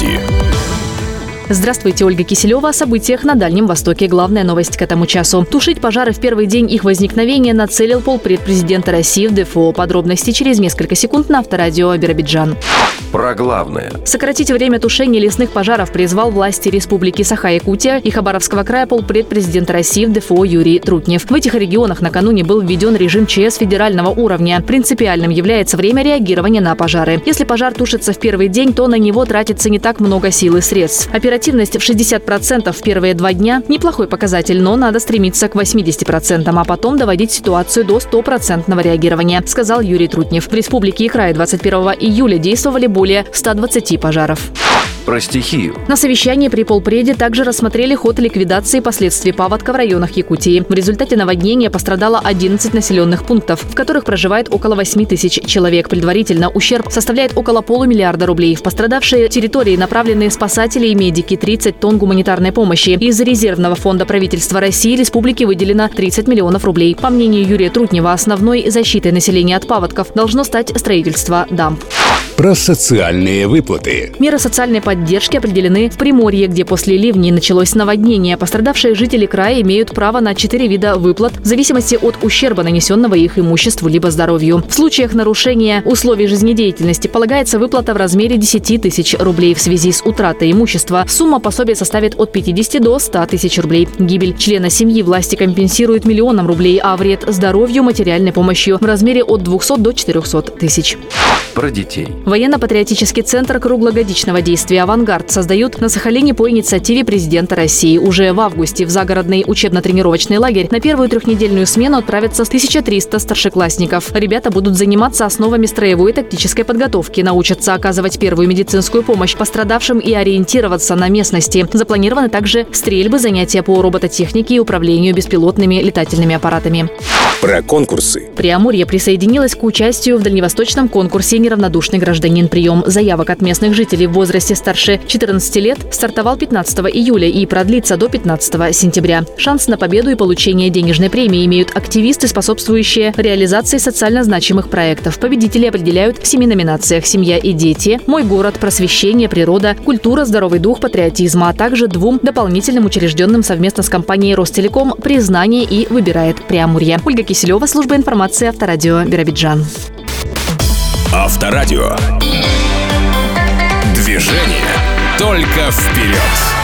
Якутии. Здравствуйте, Ольга Киселева. О событиях на Дальнем Востоке. Главная новость к этому часу. Тушить пожары в первый день их возникновения нацелил полпред президента России в ДФО. Подробности через несколько секунд на Авторадио Биробиджан. Про главное. Сократить время тушения лесных пожаров призвал власти Республики Саха-Якутия и Хабаровского края полпред президента России в ДФО Юрий Трутнев. В этих регионах накануне был введен режим ЧС федерального уровня. Принципиальным является время реагирования на пожары. Если пожар тушится в первый день, то на него тратится не так много сил и средств. Оперативность в 60% в первые 2 дня – неплохой показатель, но надо стремиться к 80%, а потом доводить ситуацию до 100% реагирования, сказал Юрий Трутнев. В Республике и крае 21 июля действовали более 120 пожаров. Про стихию. На совещании при полпреде также рассмотрели ход ликвидации последствий паводка в районах Якутии. В результате наводнения пострадало 11 населенных пунктов, в которых проживает около 8 тысяч человек. Предварительно ущерб составляет около $500 миллиарда рублей. В пострадавшие территории направлены спасатели и медики, 30 тонн гуманитарной помощи. Из резервного фонда правительства России республике выделено 30 миллионов рублей. По мнению Юрия Трутнева, основной защитой населения от паводков должно стать строительство дамб. Про социальные выплаты. Меры социальной поддержки определены в Приморье, где после ливней началось наводнение. Пострадавшие жители края имеют право на 4 вида выплат в зависимости от ущерба, нанесенного их имуществу либо здоровью. В случаях нарушения условий жизнедеятельности полагается выплата в размере 10 тысяч рублей в связи с утратой имущества. Сумма пособия составит от 50 до 100 тысяч рублей. Гибель члена семьи власти компенсируют 1 000 000 рублей, а вред здоровью – материальной помощью в размере от 200 до 400 тысяч. Про детей. Военно-патриотический центр круглогодичного действия «Авангард» создают на Сахалине по инициативе президента России. Уже в августе в загородный учебно-тренировочный лагерь на первую 3-недельную смену отправятся 1300 старшеклассников. Ребята будут заниматься основами строевой и тактической подготовки, научатся оказывать первую медицинскую помощь пострадавшим и ориентироваться на местности. Запланированы также стрельбы, занятия по робототехнике и управлению беспилотными летательными аппаратами. Про конкурсы. Преамурье присоединилось к участию в дальневосточном конкурсе «Неравнодушный гражданин». Прием заявок от местных жителей в возрасте старше 14 лет стартовал 15 июля и продлится до 15 сентября. Шанс на победу и получение денежной премии имеют активисты, способствующие реализации социально значимых проектов. Победители определяют в 7 номинациях: «Семья и дети», «Мой город», «Просвещение», «Природа», «Культура», «Здоровый дух», «Патриотизм», а также 2 дополнительным учрежденным совместно с компанией «Ростелеком» «Признание» и «Выбирает Преамурье». Ольга Киселева, служба информации Авторадио Биробиджан. Авторадио. Движение только вперед.